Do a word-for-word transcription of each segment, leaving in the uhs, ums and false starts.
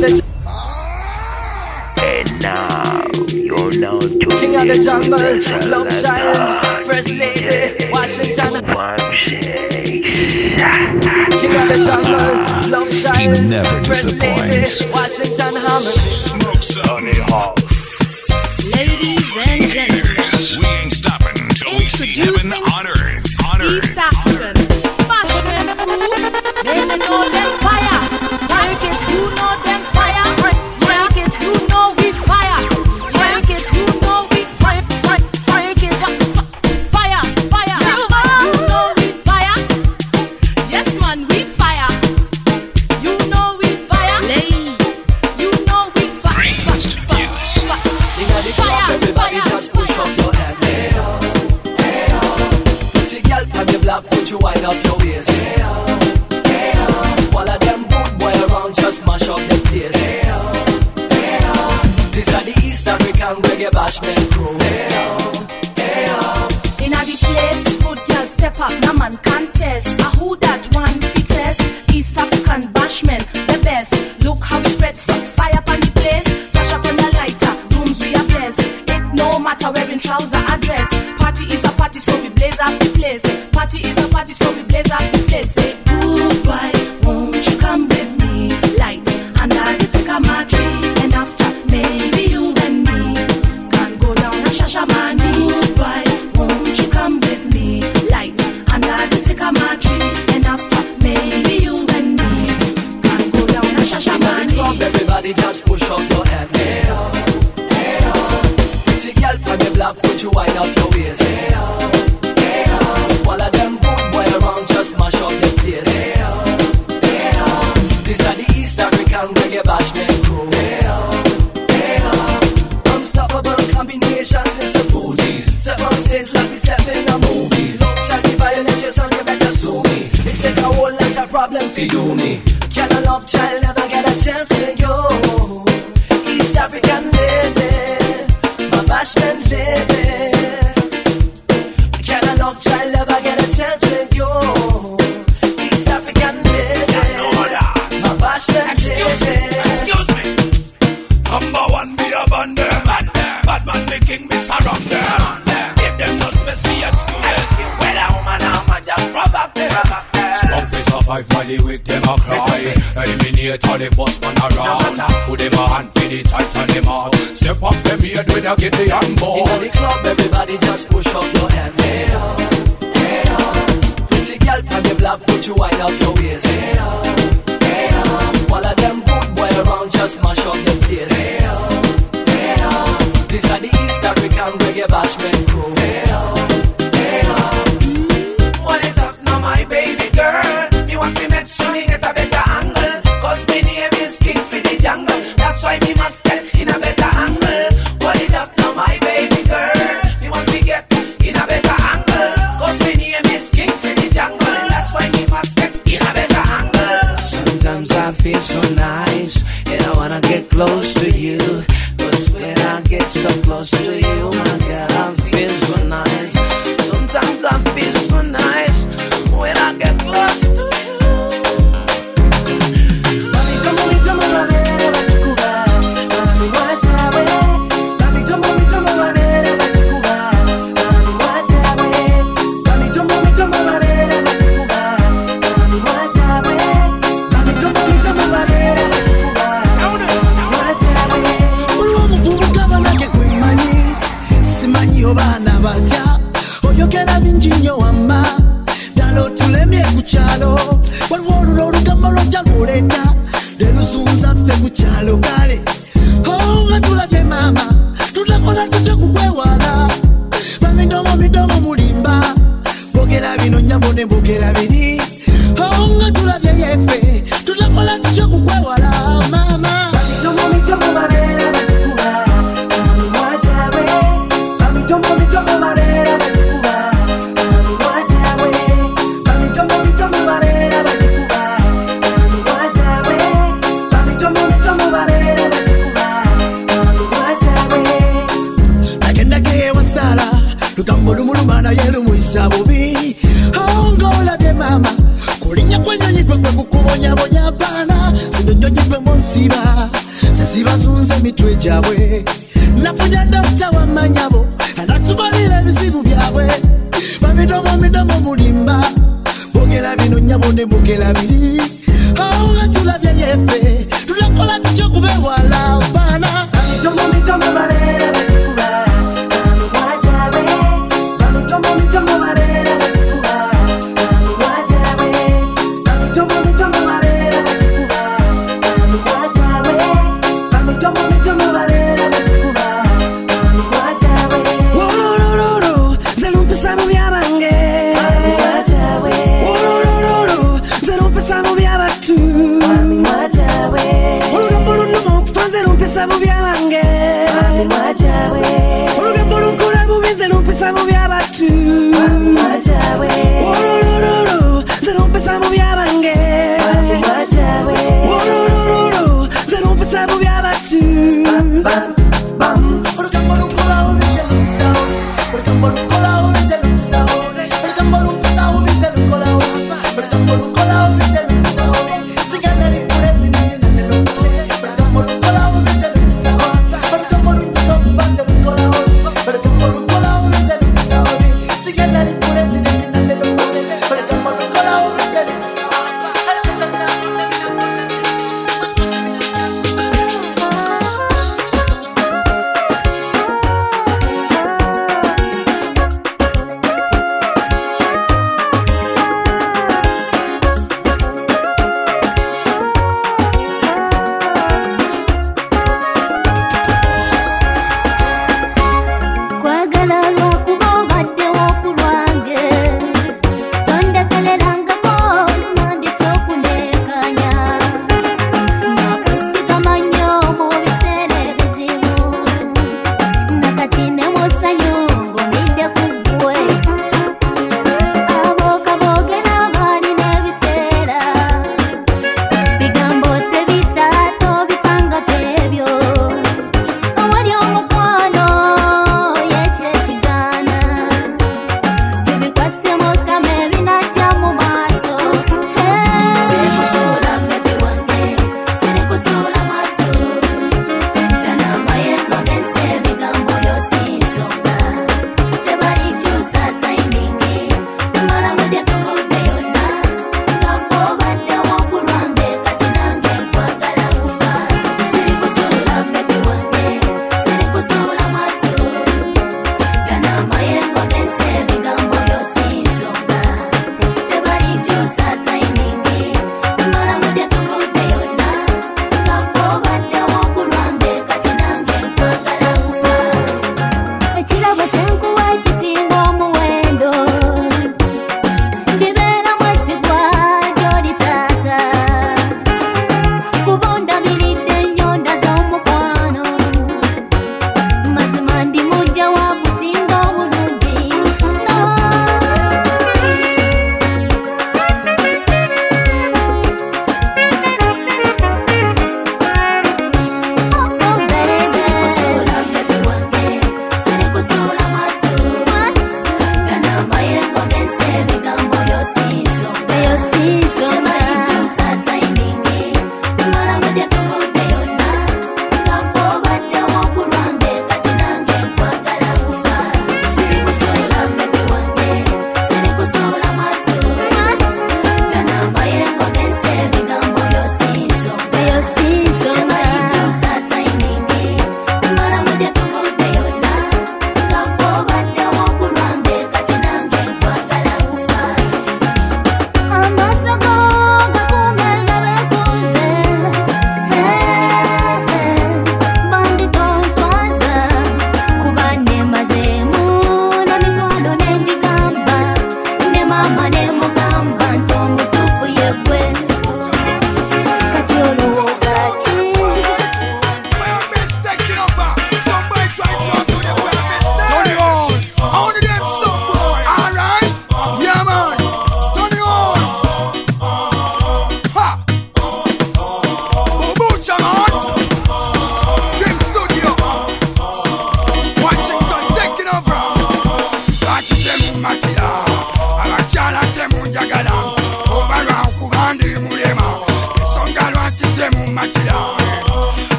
the And now you're now to King of the jungle, love child, first lady, Washington. Five, six. King of the jungle, love child, He never first disappoints. lady, Washington Harmony. Smoke Sunny Hall. Ladies and gentlemen, We ain't stopping until we see heaven on earth. On East earth. African Bashman crew, they know them fire. Rank it, you know them fire. Rank it, you know we fire. Rank it, you know we fire. Rank it, fire, fire. You know we fire. Yes, man, we fire. You know we fire. Lay, you know we fire. Raised yes. Inna the club, everybody just push up your hand. Hey oh, hey oh. Pretty girl from the block, put you wind up your waist. Hey oh, hey oh. All of them good boy around just mash up the place. Hey oh, hey oh. This are the East African reggae bashment crew. Hey oh, hey oh. Inna the place, good girl step up, no man contest. A who that one fittest? East African bashman, the best. Look how we spread f- fire on the place. Flash up on the lighter, rooms we are blessed. It no matter wearing trouser or dress. Party is a party, so we blaze up the place. Party is a party, so we blaze up the place. Say goodbye, won't you come with me? Light under the sycamore tree, and after maybe you and me can go down a Shashamani. Goodbye, won't you come with me? Light under the sycamore tree, and after maybe you and me can go down a Inna the Shashamani. club, everybody just push up your hand. Hey oh, hey oh. Pretty girl from the block, put you wind up your waist. Hey oh, hey oh. All of them good boy around just mash up the place. Hey oh, hey oh. This are the East African reggae bashment crew. Hey oh, hey oh. Unstoppable combinations, it's the booties. Step on stage like we step in a movie. Love chat, the violence, your son, you better sue me. It take a whole lot of problem for do me. Can a love child never get a chance with you? East African lady, my bashment lady. Can a love child ever get a chance with you? East African lady, my bashment lady. Excuse me. Number one, be a bande. Bad man, the king, me surround them. Give them no special excuse. Well, a woman, a man just provoke them. Strong face of five while the weak them a cry. Eliminate all the boss man a rot. Put them a hand for the tight and them out. Step up them head with a get the hand ball. Inna the club, everybody just push up your hand. Hey oh, hey oh. Pretty girl from the block, put you wind up your waist. Hey oh, hey oh. All of them good boy around just mash up the place. Hey oh, hey oh. This are the East African reggae bashment crew. Hey oh, hey oh. Hold it up now, my baby girl. Me want to make sure me get a better angle. Cause my name is King for the jungle. That's why me must get in a better angle. Hold it up now, my baby girl. Me want to get in a better angle. Cause my name is King for the jungle. That's why me must get in a better angle. Sometimes I feel so nice, and I wanna get close to you. Cause when I get so close to you, my God, I feel so nice. Sometimes I feel so nice when I get close to you. Baana batya oyogera bingi nnyo wamma ddala otulemye ku kyalo waliwo olulo olugamba lwojja luleeta lwelusunza ffe ku kyalo kale o nga tulabye maama tutakola tutya kukwewala bamidomo midomo mulimba bogera bino nyabo ne bogera biri o nga tulabye yeffe tutakola tutya kukwewala maama bamidomo midomo babeera bakikuba bami mwajabe bamidomo midomo babeera bakikuba bami mwajabe bamidomo midomo babeera bakikuba bami mwajabe bamidomo midomo babeera gyabwe nafunya dokita wamanyabo anatubalira ebizibu byabwe bamidomo midomo mulimba bogera bino nyabo ne mugera biri awo tulabye yefe tulakola tutyo kubewala bana Mitomo mitomo babera bachikuba Mami wajawe Mitomo mitomo babera bachikuba Mami wajawe Mitomo mitomo babera bachikuba Mami wajawe Mitomo mitomo babera bachikuba Mami wajawe Wolololo zelumpisa mu byabange Mami wajawe Wolololo zelumpisa mu byabatu Mami wajawe Olugambo luno okufa zelumpisa mu byabange Mami wajawe Olugambo lukola bubi zelumpisa mu byabatu Mami wajawe Wolololo zelumpisa mu byabange Mami wajawe Wolololo zelumpisa mu byabatu Bam bam olugambo lukolawo bize lukusawo olugambo lukolawo bize lukusawo olugambo lukusawo bize lukolawo olugambo lukolawo bize lukusawo sigana likulezi nini nanelokuse olugambo lukolawo bize lukusawo olugambo lukusawo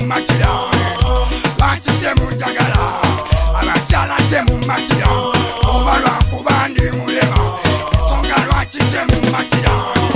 maquilla. Wachite mujagala. Abachala te mu maquilla. Obalwa kubandi mulema. Songa wachite mu maquilla.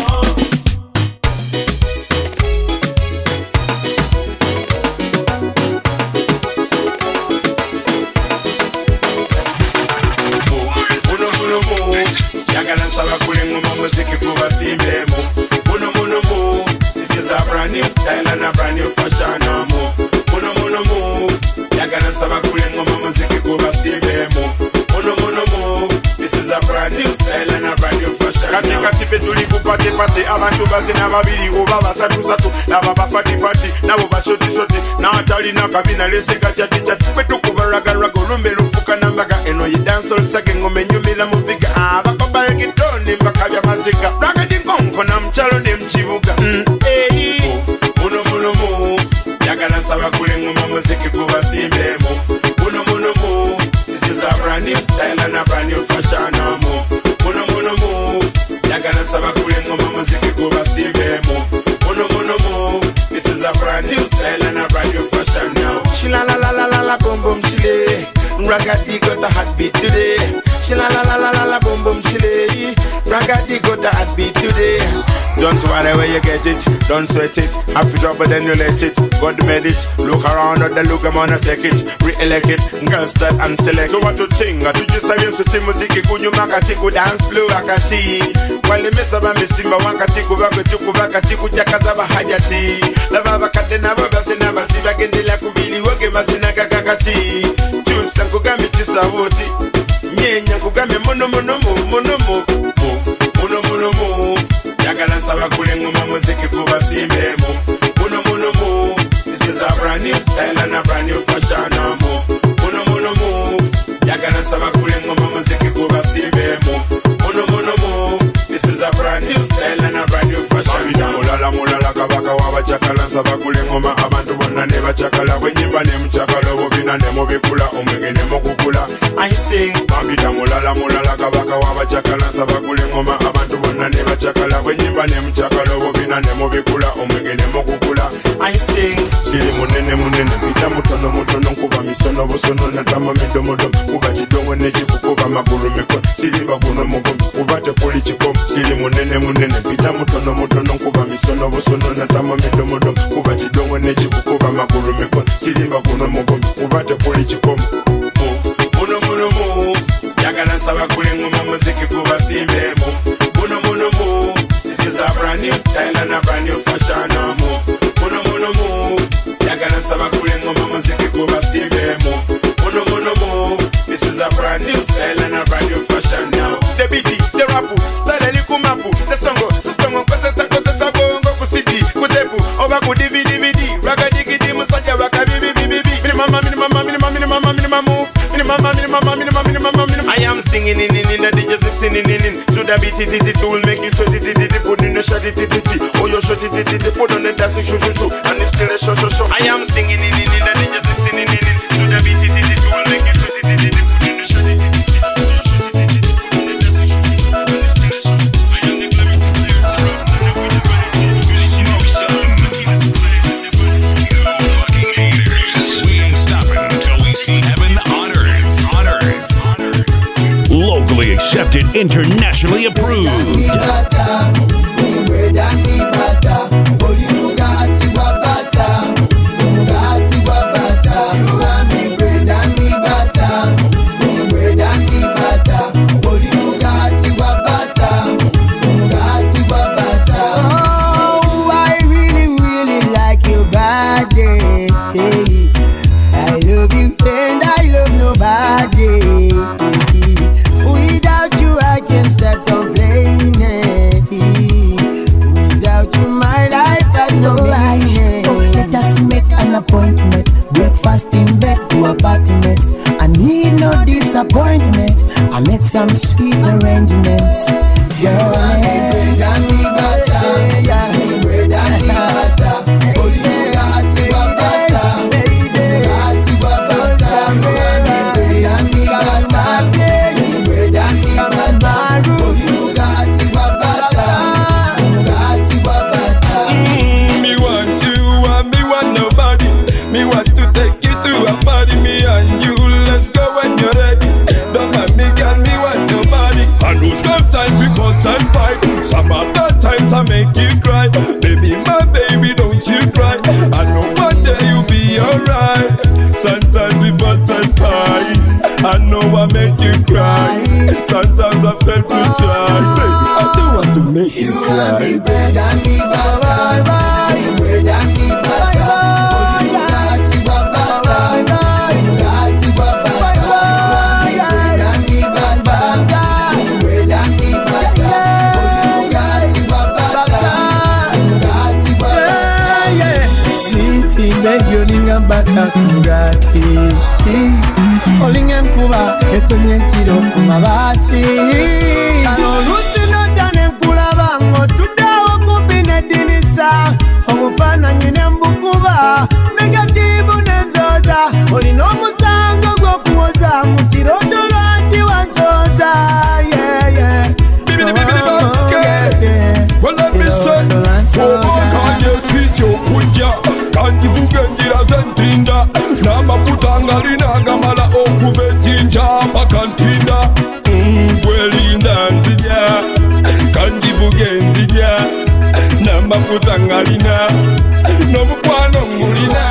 Yagala nsaba kulinga muziki kuba simbemo. Muno muno move. This is a brand new style and a brand new fashion move. Muno muno move. Yagala nsaba kulinga muziki kuba simbemo. Muno muno move. This is a brand new style and a brand new fashion. Kati kati fetuli kupate pate abantu bazina babiri oba basatu satu laba bafati fati nabo bashoti shoti na atali na kabina leseka chati chati kwetu kubaraga rago lumbe lufuka nambaga eno yi dancehall sage ngome nyumila mubiga abako barikitoni mbakabya mazika raga dinkonko na mchalo ne mchibuga mm, hey. Muno muno mu yagala nsaba kulenga muziki kuba simbemo. Muno muno mu this is a brand new style and a brand new fashion move. Muno muno mu yagala nsaba kulenga muziki kuba simbemo. Muno muno mu this is a brand new style and a brand new fashion now. Shila la la la la la boom boom shile. Ragadi got a hot beat today. Shila la la la la la boom boom shile. Ragadi got a hot beat today. Don't worry where you get it, don't sweat it. Have to drop it then you let it. God made it. Look around at the look, I'm gonna take it. Re-elect it, girl start and select. So what to think? I do just say so team music kunyu makati ku dance flow akati. While miss aba misimba wakati ku bakati ku bakati ku jakaza bahajati. Lava bakate na baba sina bati bagendela kubili woge masina kakakati. Jusa kugami tisawoti. Nyenya kugami mono mono mono mono mono mono mono. Yagala nsaba kulenga muziki kuba simbemo. Muno muno mu this is a brand new style and a brand new fashion move. Muno muno mu yagala nsaba kulenga muziki kuba simbemo. Muno muno mu this is a brand new style and a brand new fashion. Mulala mulala kabaka wabachakala nsaba kulenga abantu bonna ne bachakala bwenyimba ne mchakala bobina ne mubikula omwenge ne mukukula. I sing mabita mulala mulala kabaka wabachakala nsaba kulenga abantu bonna ne bachakala nyimba ne mchakalo bobina ne mubikula omwenge ne mukukula. I sing siri munene munene pita mutono mutono kuba misono bosono na tama midomodo kuba chidongo ne chikukuba maguru miko siri maguno mugo kuba te poli chikom siri munene munene pita mutono mutono kuba misono bosono na tama midomodo kuba chidongo ne chikukuba maguru miko siri maguno mugo kuba te poli chikom. Muno muno mu yagala nsaba kulenga muziki kuba simbemo. Muno muno mu this is a brand new style and a brand new fashion move. Muno muno mu yagala nsaba kulenga muziki kuba simbemo. Muno muno mu this is a brand new style and a brand new fashion now. The beat, the rap, style ni kumapu, the songo, sistongo kosesa kosesa bongo kusidi, kutepu, oba ku D V D D V D, raga digi di musaja waka bibi bibi bibi. Minimum minimum minimum minimum minimum move. Minimum minimum minimum minimum minimum. I am singing in in in the D Js listening in in to the beat it it will make it so it it it put in the shot it it it oh you shot it it it put on the dancing show show show and it's still a show show show. I am singing in in in the D Js listening in in to the beat it it it will make it so it it it put in the shot it it it oh you shot it it it put on the dancing show show show and it's still a show. I am the clarity player to rust and up with the variety really she knows songs making us excited. We ain't stopping until we see heaven on earth. On earth. Locally accepted, internationally approved. Oh, I really, really like your body. I love you and I love nobody. Without you I can't stop complaining. Without you my life has no meaning. Oh, let us make an appointment. Breakfast in bed to apartment. I need no disappointment. I make some sweet arrangements. Yeah, olinga bata kungati olinga enkuba etonye ekiro ku mabaati kano oluusi nodda ne nkulaba ng'otuddewo kumpi n'eddirisa obufaananyi ne mbukuba negatiivu n'enzooza olina omusango gw'okuwoza mu kirooto lwaki wanzooza okujja kandi bugenjira zentinda n'amafuta ngalina agamala okuva ejjinja paka ntinda gwelinda nzija kandi bugenzija n'amafuta ngalina n'omukwano ngulina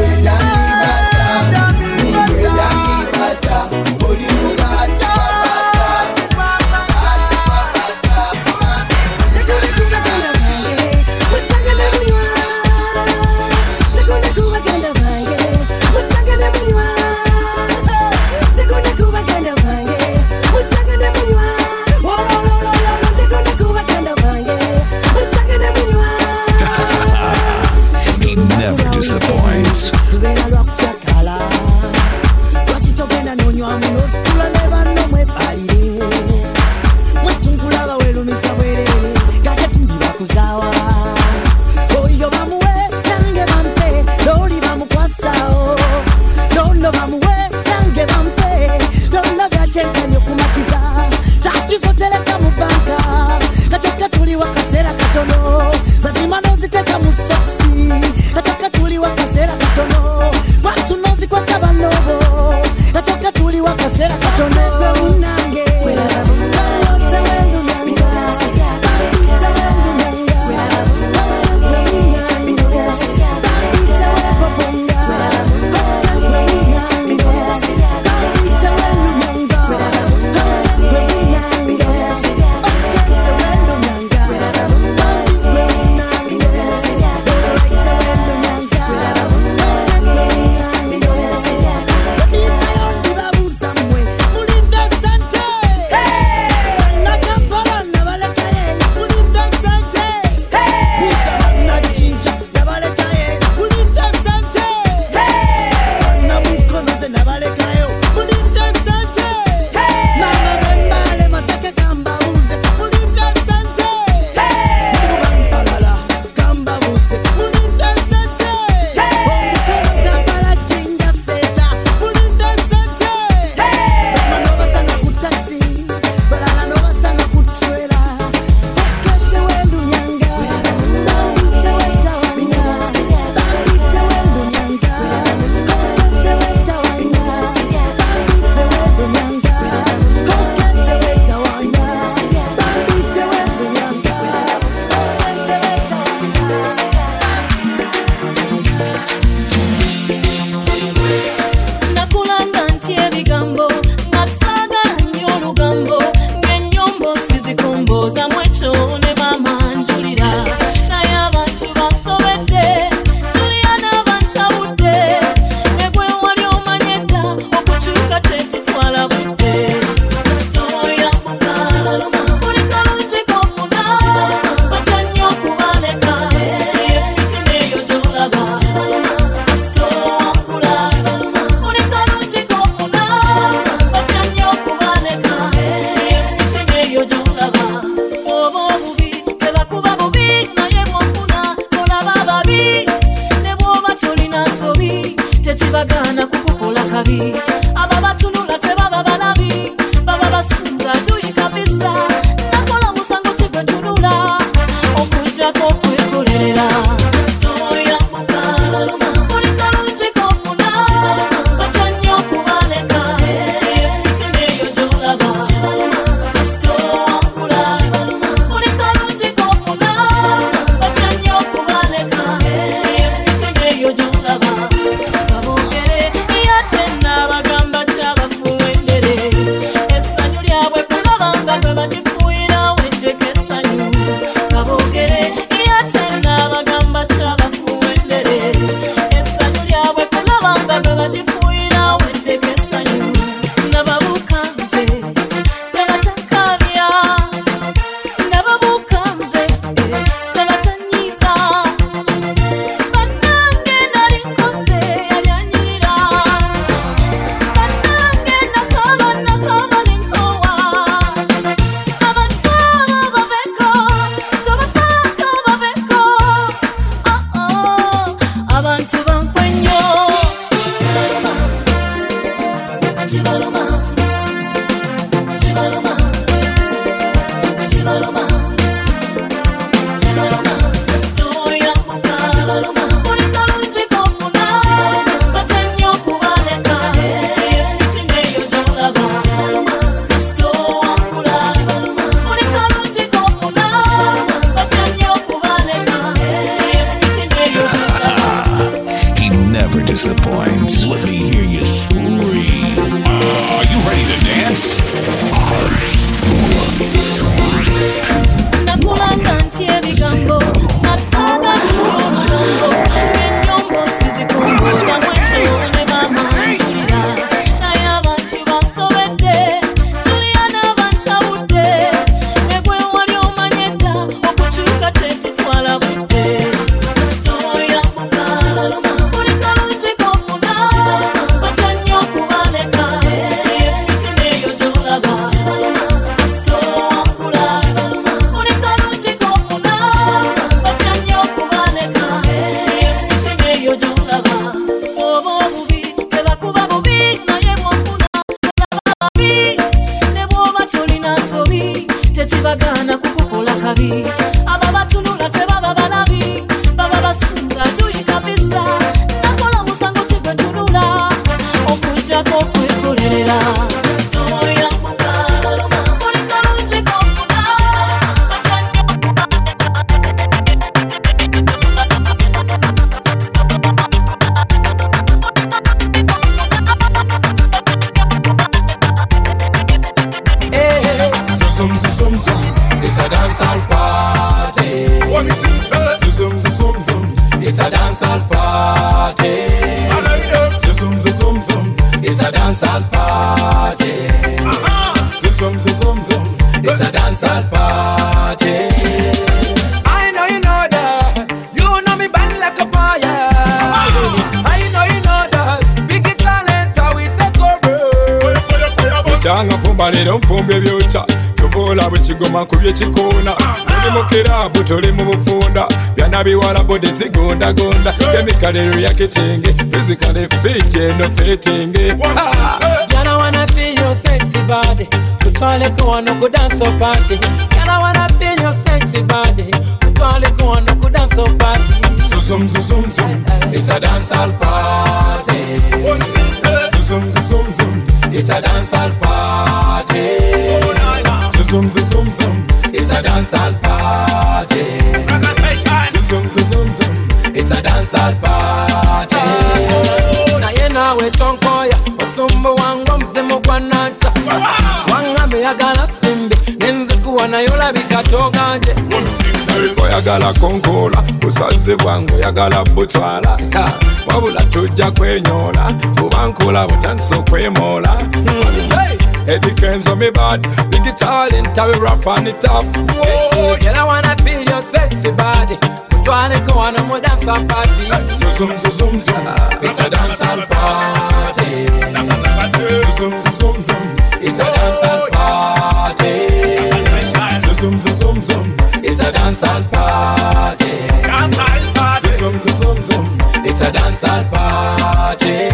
tekibagana kukukola kabi aba batunula tebaba balabi baba basunza duyi kabisa nakola musango kibetunula okujjako okwekolerera stoya muka olika lungi kofuna batannyo okubaleka efitine eyo gyolaba stoya olika lungi kofuna batannyo okubaleka efitine eyo gyolaba Baga Disappoints. Let me hear you scream. Uh, are you ready to dance? Tekibagana kukukola kabi aba batunula tebaba balabi baba basunza duyi kabisa nakola musango kigwetunula okujjako kwekolerera story ya muka buli kalungi kofuna It's a dancehall party. Zoom, zoom, zoom, zoom. It's a dancehall party. Zoom, zoom, zoom, zoom. It's a dancehall party. Zoom, zoom, zoom, zoom. It's a dancehall party. I know you know that. You know me burn like a fire. I know you know that. Big talent, how we take over. Changa fumba lero mfumbe byucha. Tuvola bwekigoma nkubye kikoona oli mukirabu toli mu bufunda byana biwala bode zigondagonda kemikale reacting physically fit eno fitting. Yana wanna feel your sexy body kutwale kuwano ku dance party. Yana wanna feel your sexy body kutwale kuwano ku dance party. Zoom zoom zoom zoom. It's a dancehall party. Zoom zoom zoom zoom. It's a dancehall party. Zoom zoom zoom zoom. It's a dancehall party. Zoom zoom zoom zoom. It's a dancehall party. Na yena we tonkoya osumbu wangu mzimu kwa nata wanga meyagala simbi nenze kuwa na yola bikatoganje oyagala konkola usaze bwangu oyagala butwala wabula tujja kwenyola kubankola butandisa okwemola. Eddie Kenzo me bad, big talent, I will rap on it tough. Oh, girl, I wanna feel your sexy body. Kutwale kuwano mu dance party. Zoom zoom zoom zoom, it's a dancehall party. Zoom zoom zoom zoom, it's a dancehall party. Zoom zoom zoom zoom, it's a dancehall party. Zoom zoom zoom zoom, it's a dancehall party.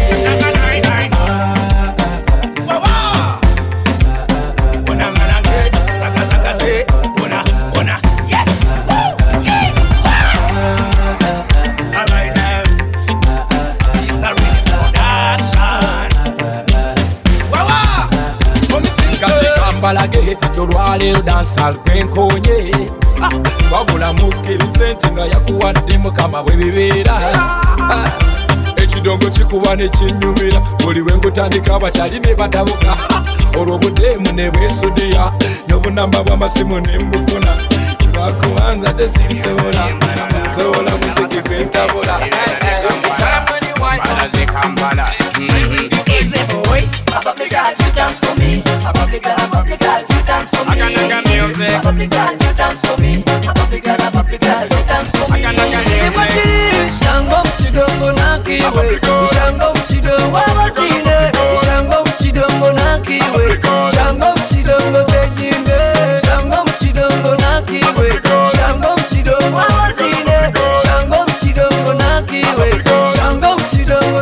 Balage tolwalero dansal kwenkonye wabula mukkirize nti nga yakuwadde mukama bwe bibeera ekidongo kikuba ne kinyumira buli lwe ngutandika abakyali ne batabuka olw'obudeemu ne bwesudiya n'obunamba bw'amasimu ne mbufuna lwakubanza tezinsobola nsobola muziki gwentabula Easy boy, a public girl, you dance for me. A public girl, a public girl, you dance for me. A public girl, you dance for me. A public girl, a public girl, you dance for me. Shango mchidongo na kiwe, shango mchidongo wazine, shango mchidongo na kiwe, shango mchidongo zejinde, shango mchidongo na kiwe, shango mchidongo wazine, shango mchidongo na kiwe, shango mchidongo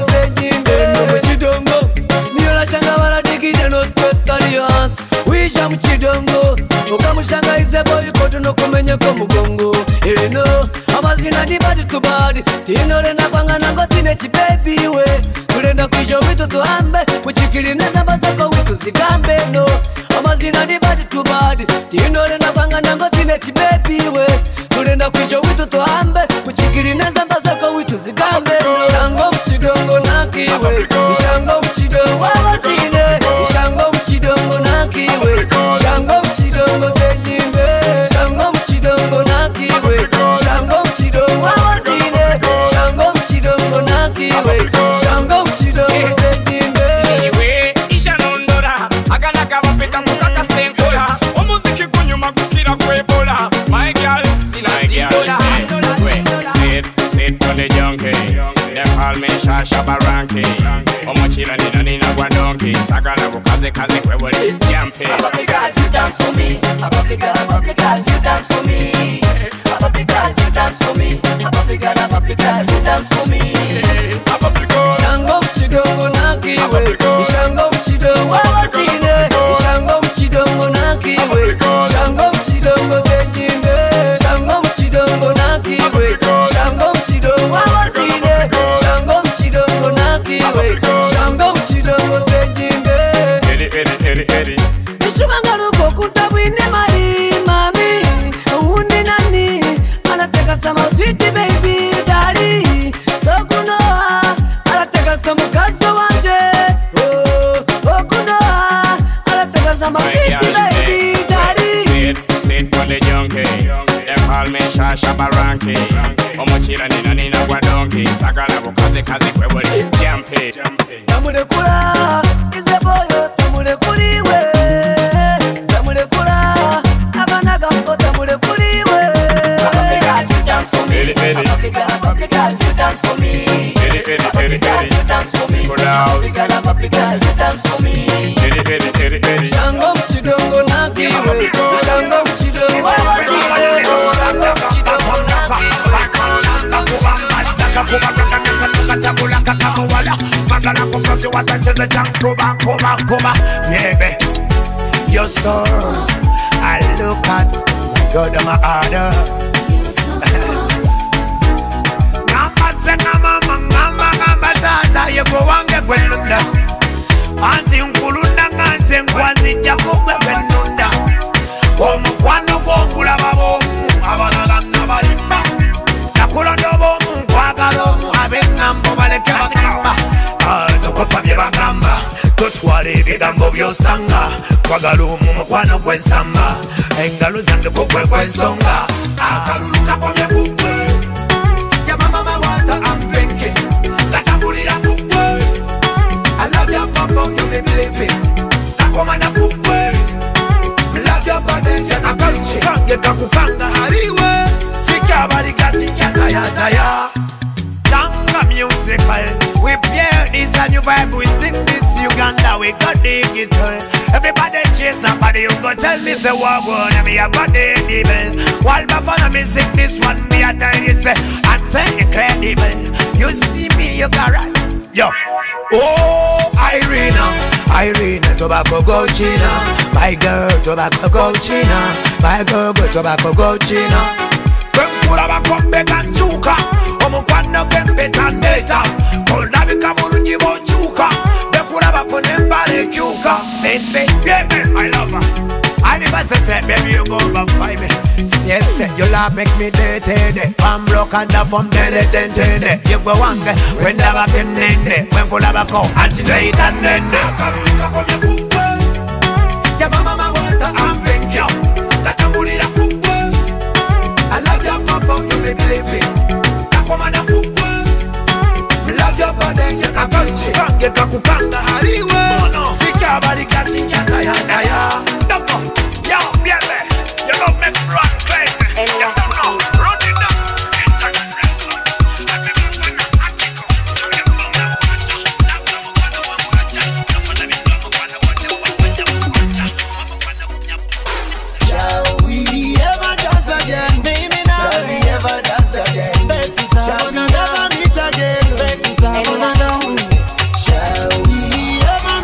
Teko mugongo eno amazina di badi to badi tinore na kwanga na ngotine chibaby we tulenda kwijo witu tuambe kuchikili neza bazako witu zigambe no amazina di badi to badi tinore na kwanga na ngotine chibaby we tulenda kwijo witu tuambe kuchikili neza bazako witu zigambe no shango mchidongo nakiwe shango mchidongo wazine shango mchidongo nakiwe shango mchidongo sejimbe shango mchidongo nakiwe shango mchidongo wazine shango mchidongo nakiwe shango mchidongo sejimbe iwe ishanondora agana kabapeta mukaka senkora omuziki kunyuma kukira kwebola my girl sinasindola sit sit for the junkie them call me Shasha Baranki omochira nina nina gwa donkey sagala bukaze kaze kwebole jampe Abba girl you dance for me Abba girl Abba girl you dance for me Abba girl you dance for me Abba girl Abba girl you dance for me shango mchidongo nakiwe shango mchidongo wazine shango mchidongo nakiwe shango mchidongo sejimbe shango mchidongo nakiwe shango mchidongo wazine shango mchidongo nakiwe shango mchidongo sejimbe eri eri eri eri ishubangalo kutabwine mali mami undi nani anateka sama sweet baby daddy tokunoa anateka sama kazo wanje oh tokunoa anateka sama sweet baby daddy sit sit for the junkie them call me Shasha Baranki omochira nina nina gwa donkey sagala bukaze kaze kwebole jampe tamule kula ize boyo tamule kuliwe tamule kula abana gambo tamule kuliwe Abba girl you dance for me Abba girl Abba girl you dance for me eri eri eri eri you dance for me Abba girl Abba girl you dance for me eri eri eri eri shango mchidongo nakiwe shango mchidongo wazine shango mchidongo nakiwe Your soul, I look at God of my order. Ngamba senga mama ngamba ngamba tata yego wange gwelunda. Anti nkulunda ngante nkwazi jakugwe gwelunda. Omukwano gw'okula babomu abalala balimba. Nakulondo bomu nkwagala omu ab'engambo baleke bagamba. Tokopa bye bagamba. Totwala ebigambo by'osanga kwagala omu mukwano gw'ensamba engalo zange kugwe gw'ensonga akalulu kakomye kugwe yamama mawanda I'm drinking katambulira kugwe I love your papa you may believe it kakomana kugwe love your body yanakalche kange kakupanga hariwe sikabali kati kyatayataya Tanga musical we play this a new vibe we sing this Uganda we got digital everybody chase nobody you go tell me say what one me a got the devils while before me sing this one me a tell you say I'm so incredible you see me you got right yo oh Irina Irina tobacco go China my girl tobacco go China my girl go tobacco go China Kura bakombe kanchuka omukwano gembe tandeta kolabika bulungi bochuka bekura bakone mbale kyuka say say baby I love her I never say say baby you go back five me say say you love make me dirty I'm broke and up from dead dead dead you go wange when never been nende when kula bako anti night and nende kabuka komye kukwe ya mama mawata I'm drink yo katambulira kukwe I love your papa, you may believe it. Takomana kukwe, love your body, you can touch it. Kange kakupanga hariwe, sika bali kati kyata ya ya. Doko, yo, biele, you don't make me run crazy. You don't know, run it down. Internet records, and the good for the article. So you don't know what to do. That's the one that one more time. No one that be done, no one that one that one that one that one that one. Shall we ever dance again? Shall we ever dance again? Shall we ever meet again? Shall we ever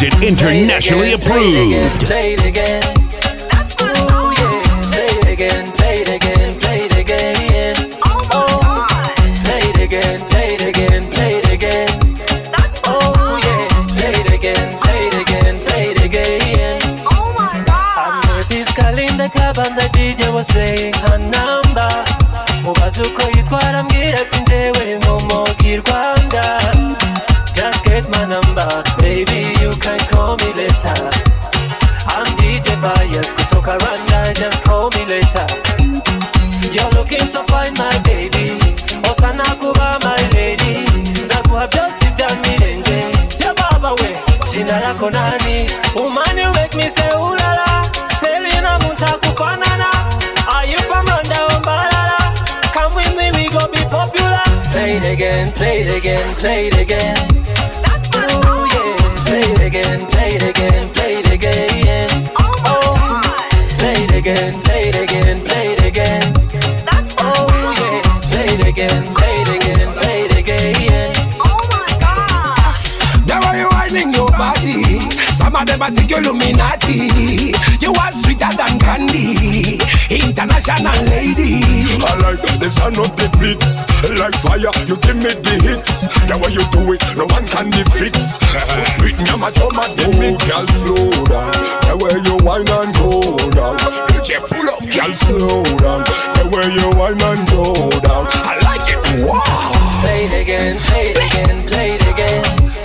accepted, internationally approved. Play it again. That's my song. Yeah. Play it again, play it again, play it again. Oh my God. Play it again, play it again, play it again. That's my song. Oh yeah. Play it again, play it again, play it again. Oh my God. I met this girl in the club and the D J was playing her number. Mubazuko yitwara mbwira ati ndewe nkomokirwanda. Just get my number, baby, you can call me later. I'm D J Bias, kutoka Rwanda, just call me later. You're looking so fine, my baby. Osana kuba my lady. Zakuha byose bya mirenge. Tya baba we, jina lako nani? Woman, you make me say ooh la la. Tell you na munta kufanana. Are you from Rwanda or Mbarara? Come with me, we go be popular. Play it again, play it again, play it again. That's my song. Oh yeah, play it again, play it again, play it again. Oh my God. Play it again, play it again, play it again. That's my song. Oh yeah, play it again, play it again, play it again. Oh my God. Now are you whining your body? Some of them I think you're Illuminati. You are sweeter than candy, international lady. I like the sound of the beats, like fire. You give me the hits. The way you do it, no one can defeat. So sweet, nyama choma the mix. Girl, slow down. The way you whine and go down. D J pull up, girl, slow down. The way you whine and go down. I like it. Wow. Play it again, play it again, play it again.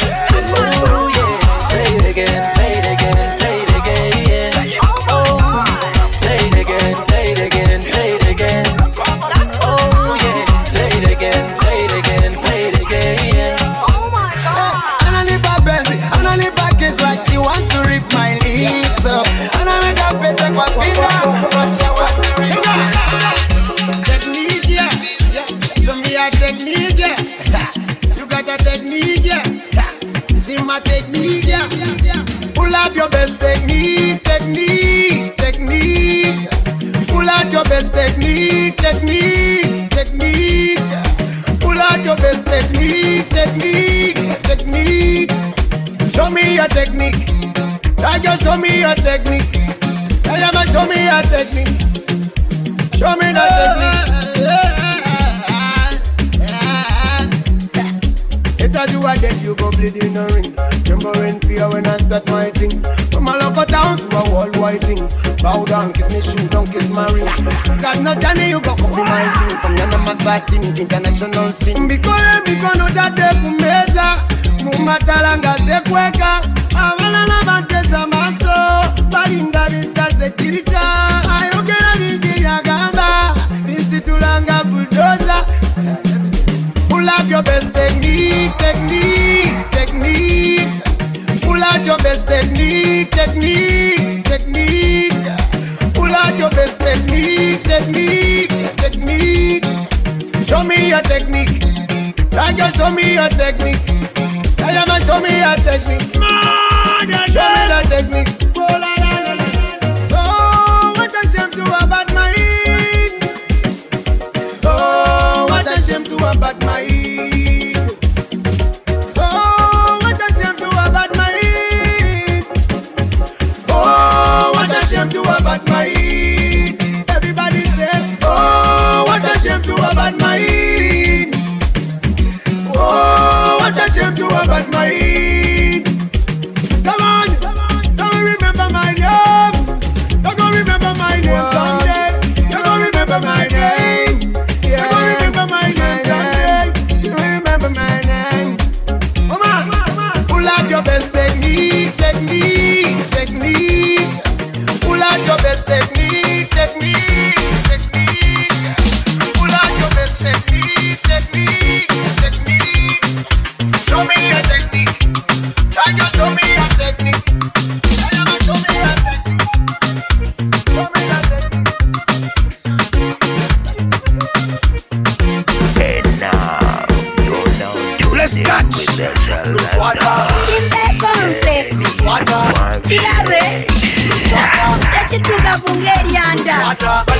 Oh yeah, play it again, play it again, play it again. Oh, play it again, play it again, play it again. Oh yeah, play it again, play it again, play it again. Oh my God. And I live a Benzie, and I live a kiss like she wants to rip my lips up. And I make her pay take my finger, but she wants to rip my technique, yeah. Show me a technique, yeah. You got a technique, yeah. See my technique, yeah. Pull up your best technique, technique, technique. Pull out your best technique, technique, technique. Pull out your best technique, technique, technique. Show me your technique. Just show me your technique. Show me your technique. Show me the technique. It a do a death, you go bleed in a ring. Tremble in fear when I start my thing. From a local town to a worldwide thing. Bow down, kiss me shoe, don't kiss my ring. Got no Johnny, you go copy my thing. From your number bad thing, international scene. Because because no that de kumeza. Mumatalanga se kweka. Avala na bakeza maso. Balinga bisa se tirita. Ayokera niki ya gamba. Isi tulanga bulldozer. Pull out your best technique, technique, technique. Pull out your best technique, technique, technique. Pull out your best technique, technique, technique. Show me your technique. Just show me your technique. I am show me your technique. Show me the technique. Oh, what a shame to a bad mind. Oh, what a shame to a bad mind. Oh, what a shame to a bad mind. Oh, what a shame to a bad mind. Everybody say, oh, what a shame to a bad mind. Oh, what a shame to a bad mind. Someone, don't remember my name. Don't go remember my name someday. Don't go remember my name. Don't go remember my name someday. You remember my name. Come on, pull out your best technique, technique, technique. Pull out your best technique, technique, technique. Pull out your best technique, technique, technique. Show me your technique.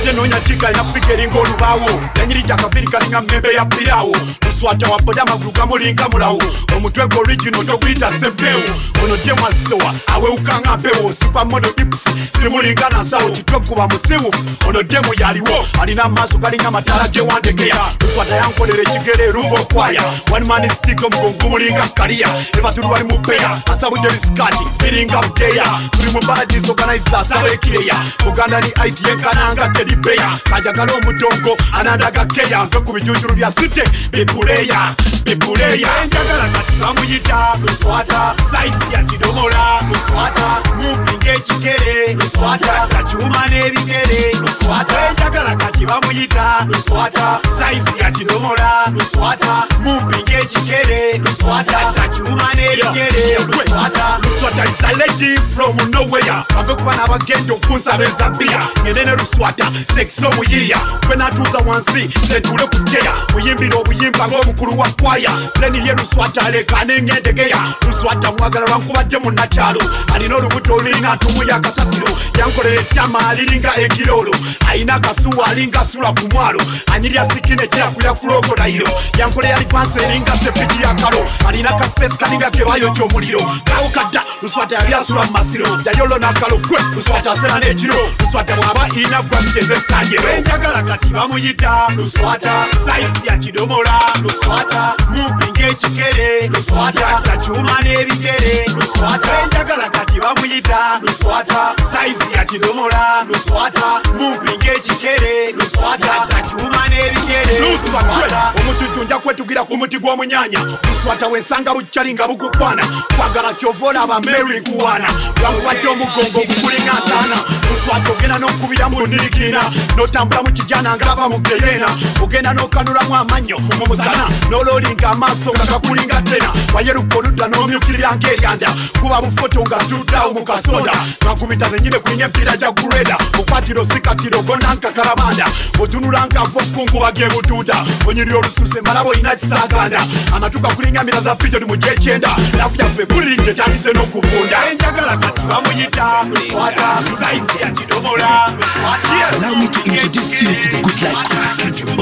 ate nonya tika ina fikeri ngolu bawo Nyiri jaka firi kalinga membe ya pirawo Luswata wapoda magruga mulinga mulawo Omutwego original tokuita sempeo Ono demo stoa awe ukanga peo Super model dips simulinga na sao Chitwego wa musiwu ono demo yaliwo Alina maso kalinga matala gewandekea Luswata yankolere chigere ruvo kwaya One man is stick mgongu mulinga karia Eva turu wali mupea asabu deli skati Miringa mdeya Turi mbaradiz organiza sawe kireya Muganda ni I T kananga teddy bear Kajagalo mutongo anandaga keya Ndoku bijujuru vya site bipuleya bipuleya Njagala kati bamuyita Luswata Saizi ya chidomora Luswata Mupinge chikere Luswata Kachuma nebigere Luswata Njagala kati bamuyita Luswata Saizi ya chidomora Luswata Mupinge chikere Luswata Kachuma nebigere Luswata Luswata is a lady from nowhere Ave kubana abagendo kunsa beza bia Ngenene Luswata sexo muyiya Kwena tuza wansi Zentule kuteya Muyimbiro uyimba ngo mukuru wa kwaya Pleni ye Luswata lekane ngendegeya Luswata mwagala wankuwa demu na chalo Alino lubuto linga tumu ya kasasiro Yankole tama alilinga ekilolo Aina kasuwa alinga sula kumwalo Anyiri ya sikine kia kuya kuloko na hilo Yankole ya lipanse linga sepiti ya karo Alina kafes kalinga kewayo chomuliro Kao kada Luswata ya liasula masiro Yayolo na kalo kwe Luswata sena nechiro Luswata mwaba ina kwa mteze sanjero Njagala katiba muyita Luswata Saizi ya chidomora Luswata Mupinge chikere Luswata Kachuma nebigere Luswata Njagala katiba muyita Luswata Saizi ya chidomora Luswata Mupinge chikere Luswata Kachuma nebigere Luswata Omututu nja kwetugira kumuti gwa munyanya Luswata wensanga buchalinga bukukwana Kwagala chovola ba Mary nkuwana Wangwate omugongo kukulinga atana Luswata ogenda n'okubira mu nirigina Notambula mu kijana ngava mu geyena Ogenda n'okanula mu amanyo mu musana Nololinga amaso nga gakulinga tena Wayeruka oludda n'omyukirira ng'eryanda Kuba bufoto nga tuddaawo mu kasoda Ngakumita nenyine kulinga empira gya gureda Okwatiro sikatiro gonna nkakalabanda Otunula nkava okunkuba gebutuuda Onyiri olususe malabo ina kisaganda Amatuka kulinga mira za pigeon mu gyekyenda Lafu yaffe kulinga tandise n'okuvunda Enjagala kati bamuyita Luswata Saizi ya chidomora Allow me to introduce you to the good life crew.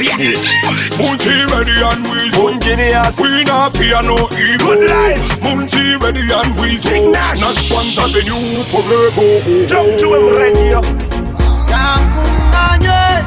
Munchi ready and weasel. We not fear no evil. Munchi ready and weasel. Nash one avenue forever. Jump to him radio. Kankumanye,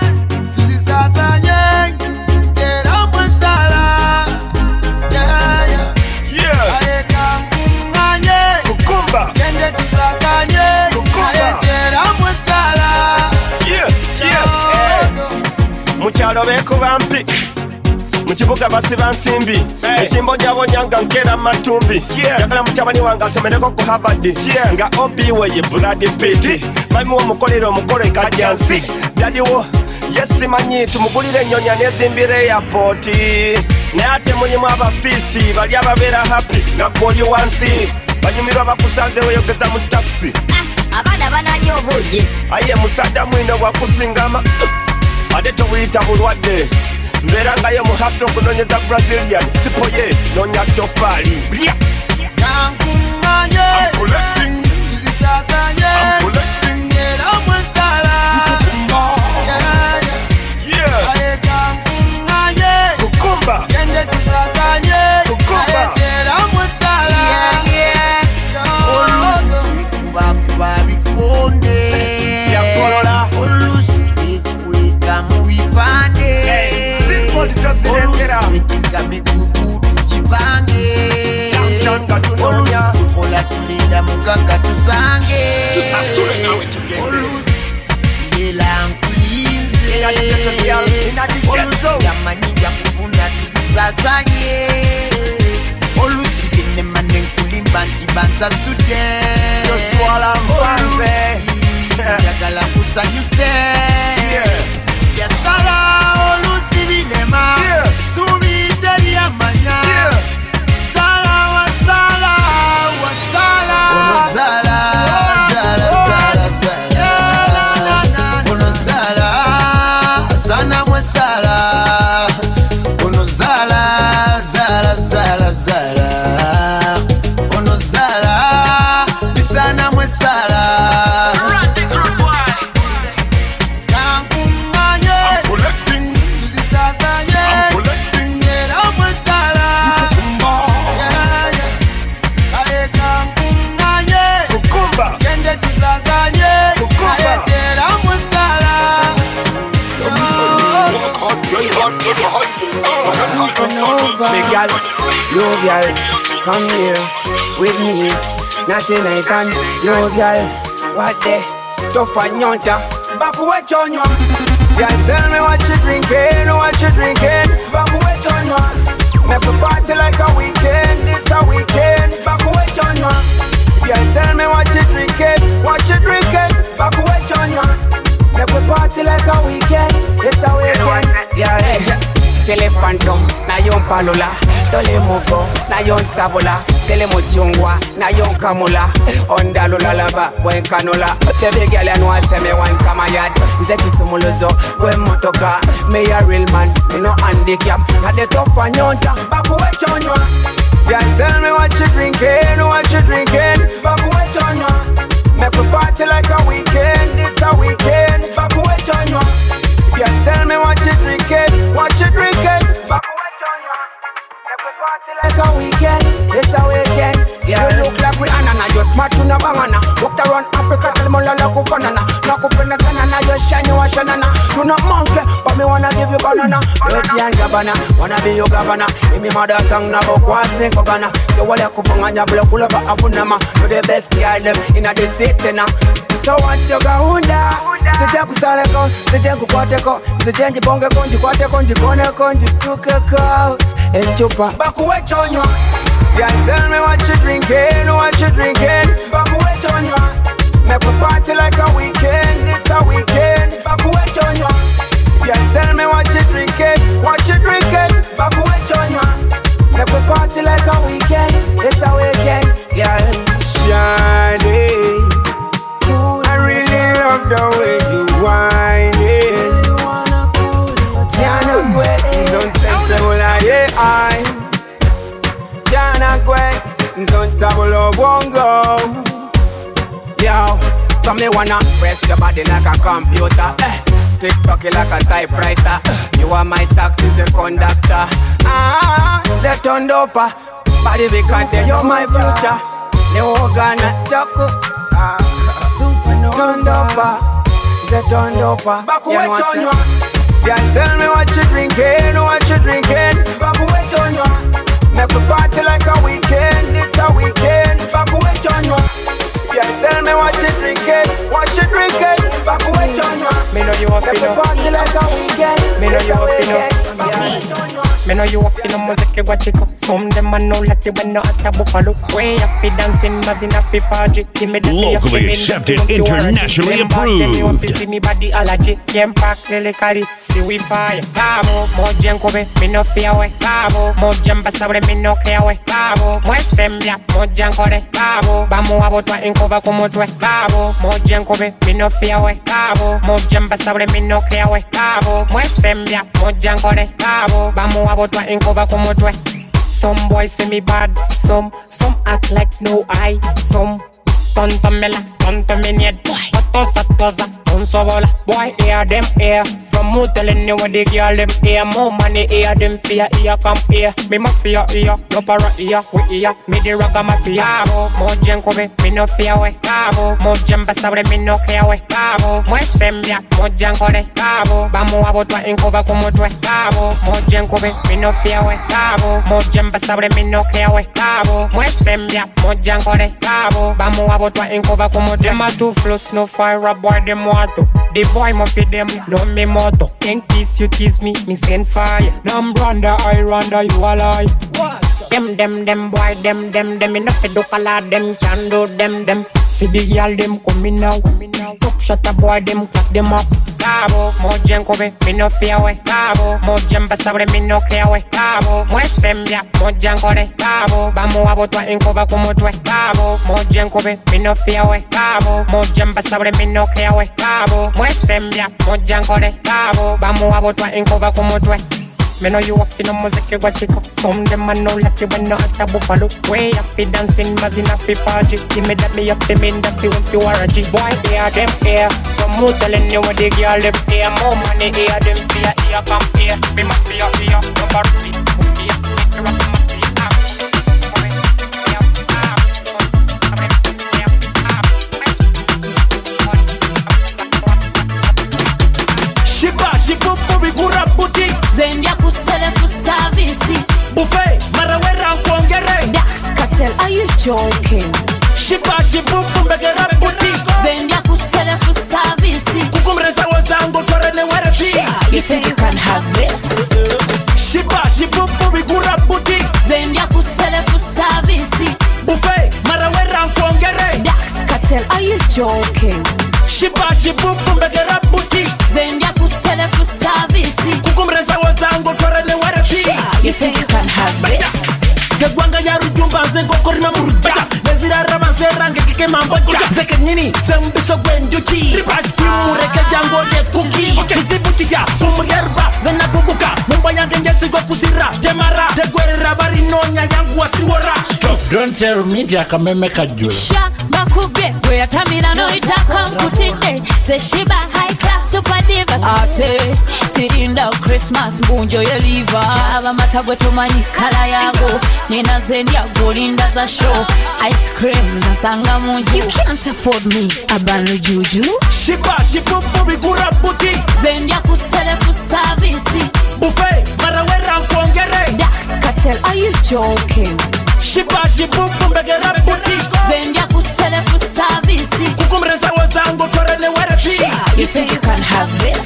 tuzisazanye, tera mwensala. Yeah, yeah. Yeah. Aye kankumanye, Kukumba. kende tuzazanye, Kukumba. tera mwensala. Yeah, yeah. Mukyalo bekuba mpi mukibuga basiba nsimbi ekimbo gyabo nyanga nkera matumbi jagala mutabani wange asomereko ku Harvard nga obi we ye Brad Pitt mami womukolera omukolo ekajjansi dadi wo yesimanyi tumugulire enyonya nezimbira airport naye ate mulimu abafiisi bali ababeera happy nga gwoli wansi banyumirwa bakusanze weyogeza mu taxi abaana bananya obuugi aye musajja mwino bwakusingama ate tobuyita bulwadde mbeera ngayo muhaso okunonyeza Brazilian sipoye nonya tofaali Kankumanye, tuzisazanye, tera mwensala. Yeah, yeah. Aye kankumanye, Kukumba. kende tuzazanye, Kukumba. tera mwensala. Olusi kubakuba bikonde yakolola olusi kweka mu bipande olusi kweka mikukudu kipange olusi tukola tulinda muganga tusange olusi ngela nkulinze olusi yamanyi jakufuna tuzisasanye olusi genemane nkulimba nti bansasudde toswala mpanze njagala kusanyuse yasala olusi binema suubiri teryamanya sala wasala wasala ono sala sala sala sala ono sala sana mwesala ono sala sala sala sala ono sala bisana mwesala Supernova. Big girl, yo girl, come here with me. Natty night and yo girl, what the? Tough and yonta, back away chonwa. Girl, tell me what you drinking, what you drinking. Back away chonwa. Make a party like a weekend, it's a weekend. Back away chonwa. Girl, tell me what you drinking, what you drinking. Back away chonwa. Make a party like a weekend, it's a weekend. Yeah, yeah. Sele phantom, na yon palula. Tole mugo, na yon savola. Sele muchungwa, na yon kamula. Onda lula laba, buen canola. Baby girl, you know I say me one kamayad. Nzeti sumuluzo, buen motoka. Me a real man, me no handicap. Got the tough and yonta, baku we chonwa. Girl, tell me what you drinking, what you drinking. Baku we chonwa. Make we party like a weekend, it's a weekend. Baku we chonwa. Girl, tell me what you drinking, what you drinking. Baku we chonwa. Make we party like a weekend, it's a weekend. Yeah, you look like we anana, you smart to no bangana. Walked around Africa, tell me la la ku banana. Knock up in the sanana, you shine, you a shanana. You not monkey, but me wanna give you banana. Dirty and Gabbana, wanna be your governor. In me mother tongue, na bokwa sing kogana. You wale kufunganya block, pull up a abunama. You the best girl them in a the city now. So what you gahunda? Sije kusale ko, sije kukwate ko, sije njibonge ko, njikwate ko, njikone ko, njituke ko. Enchupa, baku we chonwa. Girl, tell me what you drinking, what you drinking. Baku we chonwa. Make we party like a weekend, it's a weekend. Baku we chonwa. Girl, tell me what you drinking, what you drinking. Baku we chonwa. Make we party like a weekend, it's a weekend. Girl, shiny. I really love the way you whine it. Tiana Gwe, don't sensible I I. Tiana Gwe, don't tablo bongo. Yo, so me wanna press your body like a computer. Eh, TikTok it like a typewriter. You are my taxi, the conductor. Ah, the tondopa. Body we can't tell you're my future. The organa taco. Ah. Tondopa, the tondopa. Baku we chonwa. Girl, tell me what you drinking, what you drinking. Baku we chonwa. Make we party like a weekend, it's a weekend. Baku we chonwa. Girl, tell me what you drinking, what you drinking. Baku we chonwa. Me know you up in a party like a weekend. Me know you up in a. Me know you up in a music guachico. Some them I know like you when no at a buffalo. Way up fi dancing, mazina fi faji. Give me the locally accepted, internationally approved. You fi see me body allergy. Kem pack lele kari, see we fire. Babo, mo jenkobe, me no fear we. Babo, mo jamba sabre, me no care we. Babo, mo sembia, mo jankore. Babo, bamo abotwa inkova kumotwe. Babo, mo jenkobe, me no fear we. Babo, mo jamba sabre, me no care we. Babo, mo sembia, mo jankore. Babo, bamo abotwa inkova kumotwe. Some boys say me bad, some, some act like no eye, some tonto me la, tonto me need, boy, tosa tosa, tonso bola, boy, hear them here, from who telling you what they girl them here, more money here, them fear here, come here, me mafia here, no para here, we here, me the raga mafia, babo, mo jenkobe, me no fear we, babo, mo jamba sabre, me no care we, babo, mo sembia, mo jankore, babo, bamo abotwa inkova kumotwe, babo, mo jenkobe, me no fear we, babo, mo jamba sabre, me no care we, babo, mo sembia, mo jankore, babo, bamo abotwa inkova kumotwe, them a two flows, no fire, a boy them water, the boy mo feed them, no me moto, can't kiss you tease me, me send fire, nam branda, I randa, you a lie, what? Them, them, them, boy, them, them, them, enough to do color, them, can do them, them, see the girl, them coming now, talk shut a boy, them, clap them up, babo, mo jenkobe, me no fear we, babo, mo jamba sabre, me no care we, babo, mo sembia, mo jankore, babo, bamo abotwa inkova kumotwe, babo, mo jenkobe, me no fear we, babo, mo jamba sabre, me no care we, babo, mo sembia, mo jankore, babo, bamo abotwa inkova kumotwe. Me know you up in a music guachico. Some them I know like you when no at a buffalo. Way up fi dancing, mazina fi faji. Give me that me up the men that fi want to are a G. Boy, hear them here. From who telling you what they girl them here. More money here, them fear here, come here. Me ma fear here, no bar feet. Here, make the rock my feet. Zembia kusele fusa buffet marawera nkuongere Dax Cartel, are you joking? Shiba shibubu mbegera boutique Zendia kusele for service kukumreza wazango torene werepi You think you can have this? Shiba shibubu bigura boutique Zendia kusele for service buffet marawera nkuongere Dax Cartel, are you joking? Shiba shibubu mbegera boutique Zendia kusele for service kukumreza wazango torene werepi You think you can have this? Zegwanga ya rujumba zengo korima muruja Nezira rama zerange kike mamboja Zeke nini zembiso gwenduchi Ice cream mureke jango de cookie Kizibu chija umurerba zena kubuka Mumba yange njesigo kusira Jemara degwere rabari nonya yangu wasiwara Stop, don't tell me dia kameme kajula Sha bakube we atamina no itaka kutinde Se shiba high class super diva Ate sirinda Christmas mbunjo ye liva Aba matabwe tumanyi kala yago Nina zendia golinda za show Ice cream za sanga munju You can't afford me abanu juju Shiba shibubu bigura buti Zendia kusele for service buffet marawera nkuongere Dax Cartel, are you joking? Shiba shibubu mbegera buti Zendia kusele for service kukumreza wazango torene werepi You think you can have this?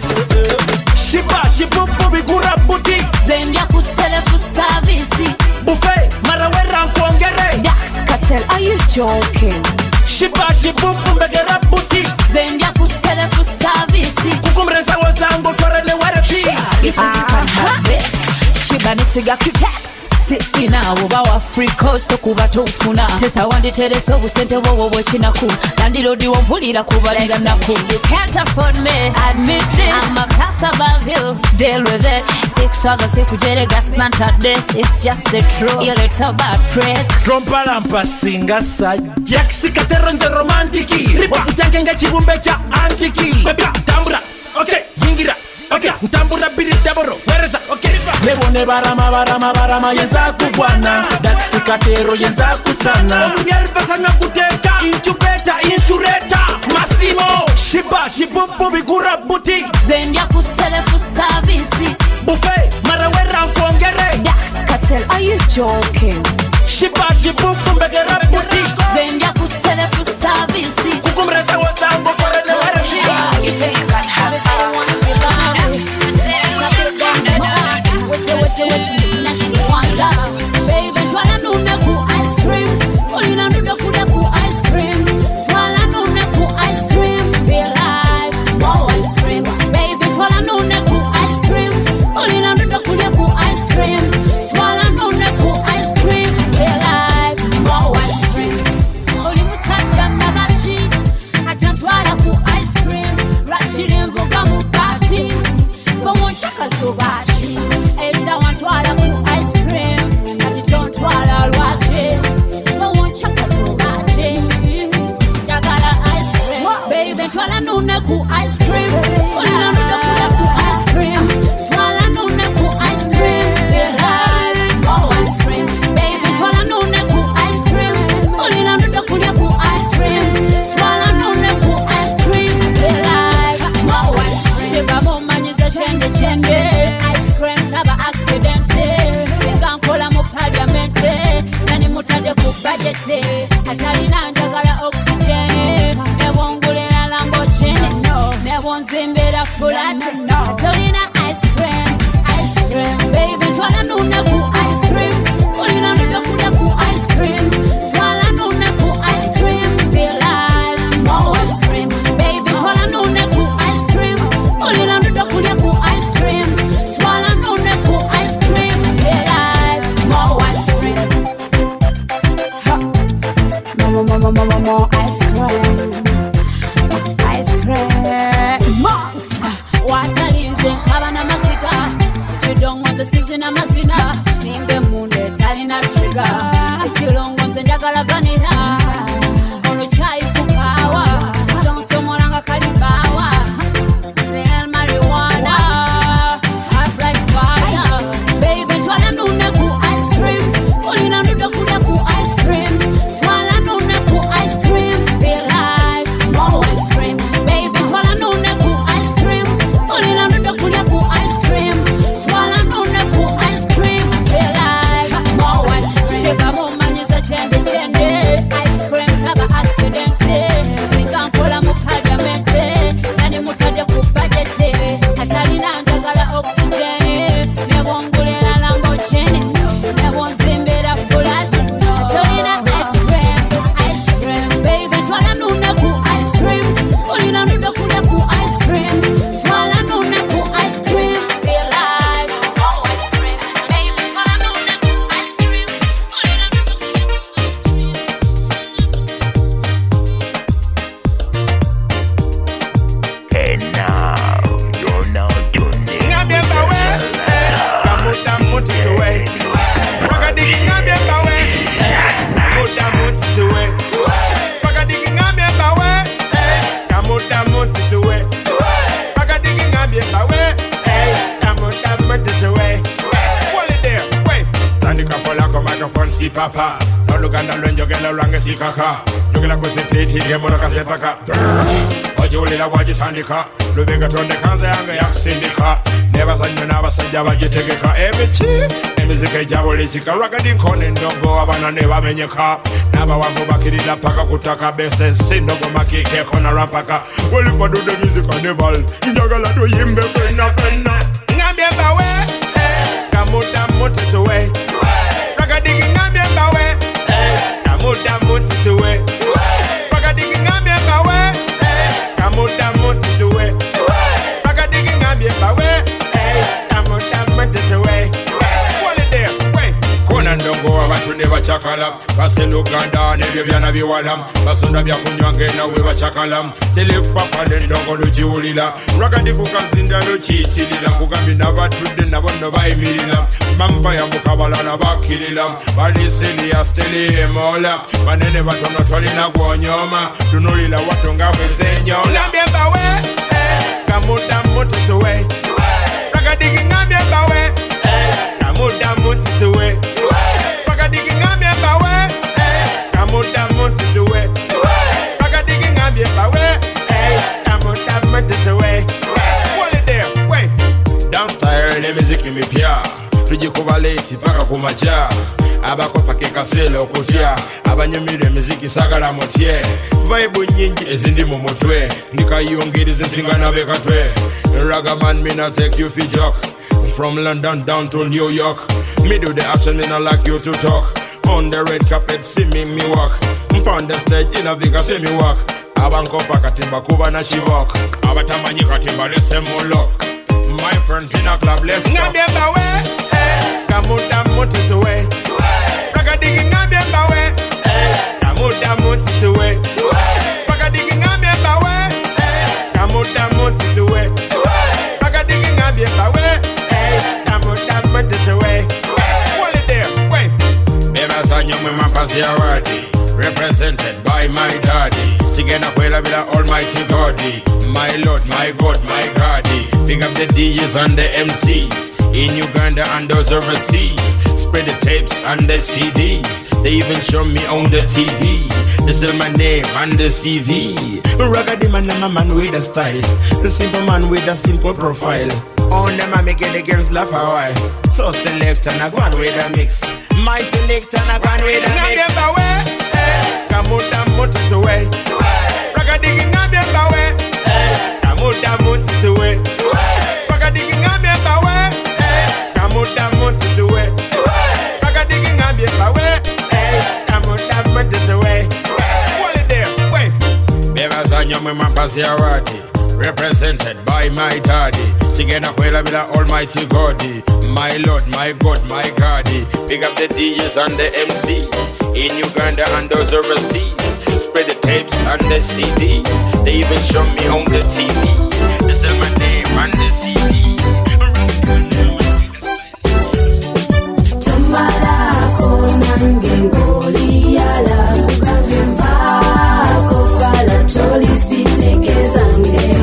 Shiba shibubu bigura buti Zendia kusele for service buffet marawera nkuongere Dax Cartel, are you joking? Shiba shibubu mbegera buti Zendia kusele for service kukumreza wazango torene werepi You think you can have this? Shiba nisiga Q-Tex Si inawo bawa free coast okuba tufuna Tesa wandi terese obusente wowo bwekinaku Landilodi wompulira kubalira naku You can't afford me, admit this I'm a class above you, deal with it Six hours sikujere gas nanta this It's just the truth, you're a little bad prick Trompa lampa singa sajja Kisikatero nze romantiki Wafutange nga chibumbe cha antiki Kwepya, tambura, okay, jingira Okay, ntambura biri daboro, wereza, okay Nebone barama barama barama yenza kubwana Dax Cartel yenza kusana Yerba na kuteka, incubator, insureta Massimo, shiba, shibubu bigura buti Zendia kusele for service buffet, marawera nkuongere Dax Cartel, are you joking? Shiba, shibubu mbegera buti Zendia kusele for service kukumreza wazango korene werepi You think you can have this? Baby, twala nune ku ice cream Olina nune kude ku ice cream Twala nune ku ice cream Feel like more ice cream Baby, twala nune ku ice cream Olina nune kude ku ice cream Twala nune ku ice cream Feel like more ice cream Oli musacha nabachi Atatwala ku ice cream Rachiri mvuga mu party Gomo chaka zubashi Eta wantwala ku ice cream Kati tontwala lwache Gomo chaka zubashi Yagala ice cream Baby twala nune ku ice cream Olina nune kuya ku ice cream Twala nune ku ice cream Feel like more ice cream Baby twala nune ku ice cream Olina nune kuya ku ice cream Twala nune ku ice cream Feel like more ice cream Shiba mumanyize chende chende Ice cream taba accidente Singa nkola mu parliamente Nani mutade ku budgete Atalina njagala oxygen Nebongulira Lamborghini Nebonzimbira fulati Atalina ice cream Ice cream Baby twala nune ku ice cream Olina nune kuda ku ice cream Twala nune ku ice cream Feel like more ice cream Baby twala nune ku ice cream Olina nune kuda ku ice cream Twala nune ku ice cream Feel like more ice cream More, more, more, more, more, more ice cream Ice cream Monster Watalinze nkaba n'amaziga Ekidongo nze sizina mazina Ninge munde talina trigger Ekilongo nze njagala vanilla Ono chai kukawa Sonsomola nga kalibawa Real marijuana Hot like fire Baby twala nune ku ice cream Olina nune kuda ku ice cream Twala nune ku ice cream Feel like more ice cream Baby twala nune ku ice cream Olina nune kuda ku ice cream Twala nune ku ice cream Feel like si papa noluganda lwenjogera lwange sikaka njogera kusipitiige motoka zepaka ojiwulira bwagitandika lubega tondeka nze yange yakusindika nebazannyo n'abasajja bagitegeka emiki emizika egya buli kika lwagadi nkone endongo abaana ne bamenyeka n'abawanvu bakirira paka ku ttaka besensi ndogomakiikeeko na lwampaka welipadude mizika ne bal njagala tuyimbe fenna fenna ngambye mbawe kamuda mutituwe lwagadigi ngambye mbawe kamuda mutituwe lwagadigi ngambye mbawe kamuda mutituwe lwagadigi ngambye mbawe kamuda mutituwe kona ndongo abantu ne bacakala baseluganda nebyo byana biwala basonda byakunywa ngenawe bacakala telepapa nendongo lugiwulira lwagandi kukazinda lukiyitirira kugambye nabatudde nabo nno bayimirira mamba yambuka balala bakirira balisiniya steliemola banene batono tolina gwonyoma tunulira watonga bwezenyola ngambye mbawe kamuda mutituwe lwagadigi ngambye mbawe kamuda mutituwe lwagadigi ngambye mbawe kamuda mutituwe lwagadigi ngambye mbawe kamuda mutituwe danstyle emiziki mipya tugikuba leti paka kumaca abakopa kekasela okutya abanyumira emiziki sagala mutye vaibu nyingi ezindi mu mutwe ndikayiyongeriza ensingana bekatwe ragaman mina take you fi joke from London down to New York. Me do the action, me not like you to talk. On the red carpet, see me, me walk. On the stage, in a Vegas, see me walk. Abanko pakatimba kuba na she walk. Abatamanyi katimba, let's say more luck. My friends in a club, let's go. Ngambye mbawe, kamuda mutituwe. Ragadigi ngambye mbawe, kamuda mutituwe. Ragadigi ngambye mbawe, kamuda mutituwe. Ragadigi ngambye mbawe. Represented by my daddy, Sigena Kwela Bila Almighty Goddy, my Lord, my God, my Goddy. Pick up the D Js and the M Cs in Uganda and those overseas. Spread the tapes and the C Ds. They even show me on the T V. They sell my name and the C V. Raggedy man, I'm a man with a style. The simple man with a simple profile. On them I making the girls laugh a while. So select and I go on with a mix. My selector and I go on with a mix. Kamuda mutituwe. Ragadigi ngambye mbawe. Kamuda mutituwe. Ragadigi ngambye mbawe. Kamuda mutituwe. Ragadigi ngambye mbawe. Kamuda mutituwe. Wait. Beba zanyo mwe mapasi ya wadi. Represented by my daddy, Sigena Kwela Bila Almighty Goddy, my Lord, my God, my Goddy. Pick up the D Js and the M Cs in Uganda and those overseas. Spread the tapes and the C Ds. They even show me on the T V. They sell my name and the C D. Tamara konange ngoliyala kukamva kofala toli sitegezange.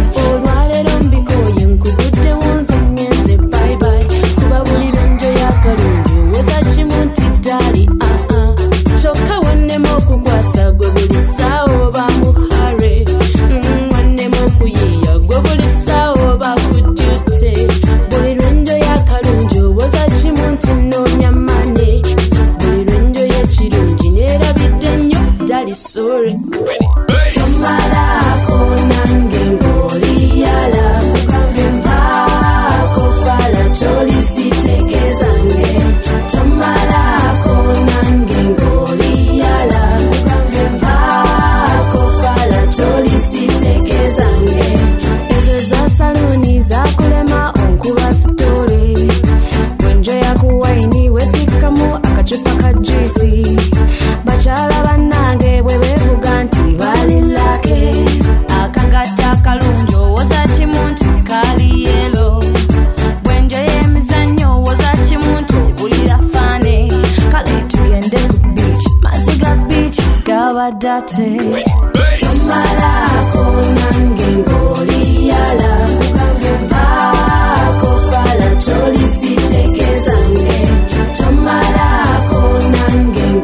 Sorry. Tamara konange ngoliyala kukamva kofala toli sitegezange. Tamara konange ngoliyala kukamva kofala toli sitegezange. Ezo za saluni za kulema onkuba story. Wenjo ya kuwaini wetikamu akachupa kajuisi. Bachala banange bwebevuga nti balilake akagata kalunjo woza kimuntu kali yelo bwenjo yemizanyo woza kimuntu bulira fane kale tugende ku beach maziga beach gabadate Tamara konange ngoliyala kukamva kofala toli sitegezange. Tamara konange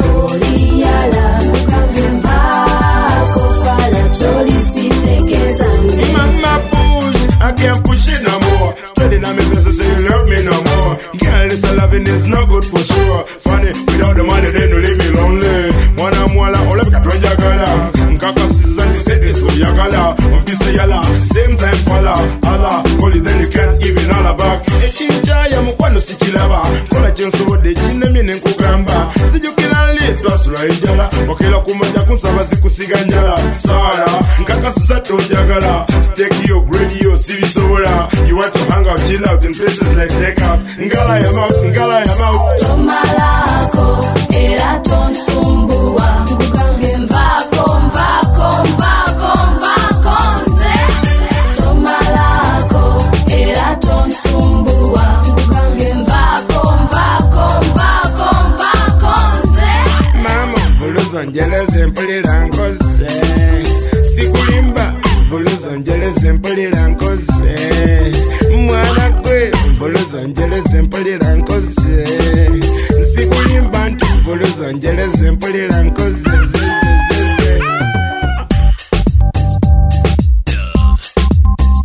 me face and say you love me no more. Girl, this loving is no good for sure. Funny, without the money, then you leave me lonely. Mwana mwala, ole bika tuanja gala. Nkaka season, you say this so yagala. Mpise yala, same time fala. Ala, call it then you can't even holla back. Echinja ya mkwano sichilaba. Kola chenso de jine mine nkugamba. Sijukila litwa sura injala. Wakila kumaja kunsaba zikusiga njala. Sara, nkaka sisa tonjagala. Steak yo, grade yo, siri soda. You want to hang out, chill out in places like Steak Out. Ngala ya mouth, ngala ya mouth. Tomalako, era tonsumbuwa. Ngukange mvako, mvako, mvako, mvako nze. Tomalako, era tonsumbuwa. Ngukange mvako, mvako, mvako, mvako nze. Mama, buluzo njeleze mpulira nkoze. Sikulimba, buluzo njeleze mpulira nkoze. Mwana gwe, buluzo njeleze mpulira nkoze. Sikulimba ntu, buluzo njeleze mpulira nkoze.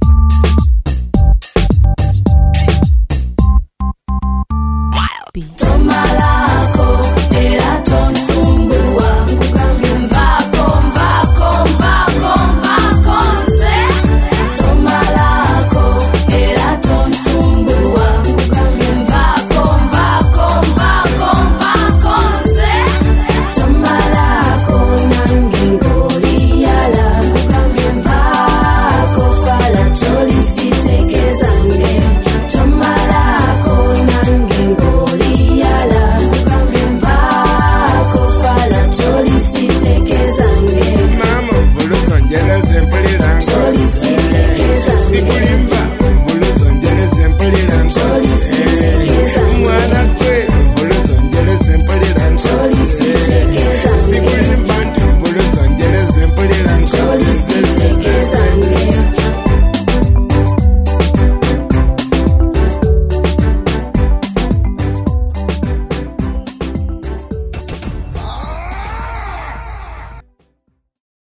Beat.